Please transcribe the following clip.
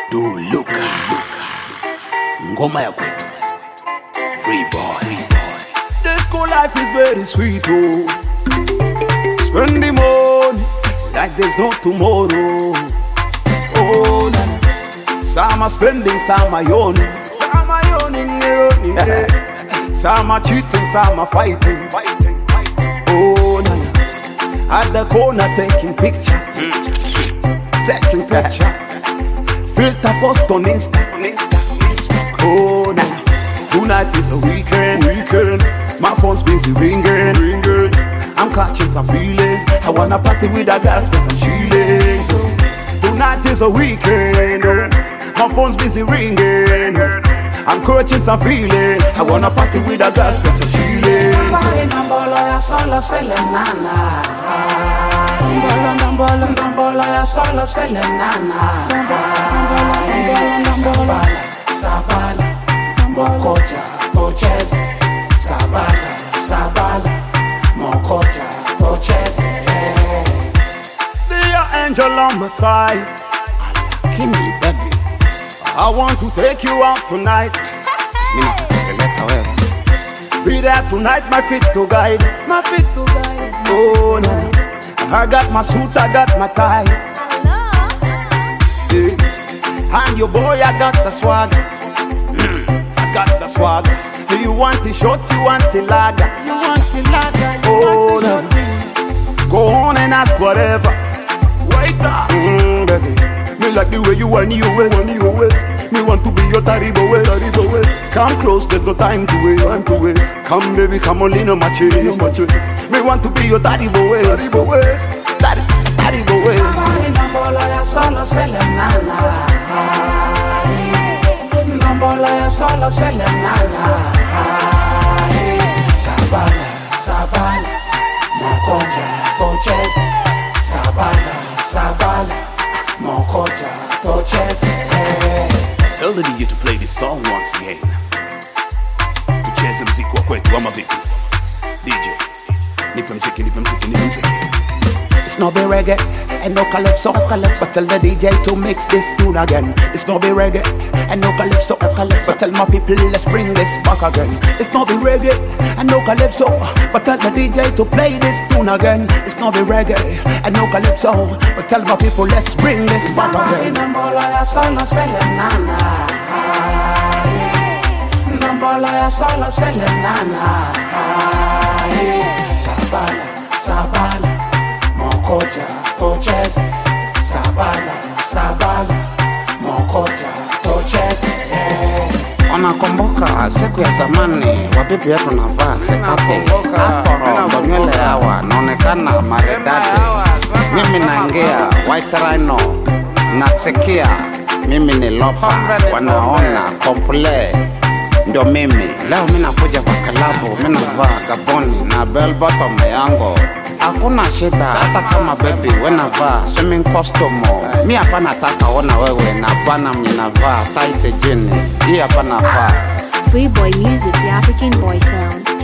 Duluka ngoma ya kwetu Free boy. This school life is very sweet, oh. Spend the money like there's no tomorrow. Oh, nah. Some are spending, some are yawning. Some are yawning, some are cheating, some are fighting. Oh, nah. At the corner taking picture. Taking picture. Filter post on Insta. Oh, nah. Tonight is a weekend. My phone's busy ringing. I'm catching some feeling. I wanna party with the girls, but I'm chilling. Tonight is a weekend. My phone's busy ringing. I'm catching some feeling. I wanna party with the girls, but I'm chilling. Somebody nambola ya solo selenana. Nambola ya solo selenana. Sabala, mokoja, tocheze. Sabala, mokoja, tocheze. Be your angel on my side. Give me, baby. I want to take you out tonight. Be there tonight, my feet to guide. Oh, nah. I got my suit, I got my tie. Yeah. And your boy, I got the swagger. I got the swagger. Do you want the short, you want the lager? Oh, nah. Go on and ask whatever. Wait up, baby. Me like the way you want your waist. Me want to be your taribo waist. Come close, there's no time to waste. Come baby, come on, lean on my chest. Me want to be your taribo waist. Taribo waist. Somebody nambola ya solo selenana. Nambola ya solo selenana. Sabala, mokoja, tocheze. Sabala, mokoja, tocheze. Tell the DJ to play this song once again. Tucheze mziki wa kwetu ama vipi? DJ, nipe mziki. It's not be reggae and no calypso. But tell the DJ to mix this tune again. It's not be reggae and no calypso. But tell my people let's bring this back again. It's not be reggae and no calypso. But tell the DJ to play this tune again. It's not be reggae and no calypso. But tell my people let's bring this back again. Nambola ya solo selenana. Nambola ya solo selenana. Sabala. Mokoja, tocheze. Sabala, mokoja, tocheze. Wanakumbuka siku ya zamani wabibi yetu navaa sekate afro nywele hawa naonekana maridadi. Mimi naingia white rhino nasikia mimi ni lopa wanaona komple ndio mimi. Leo mimi nakuja kwa klabu, mimi navaa gaboni na bell bottom yangu. Hakuna shida hata kama baby wenavaa swimming costume. Mi hapa nataka ona wewe na bana mnavaa tight jeans. Hii hapa navaa Free boy music, the African boy sound.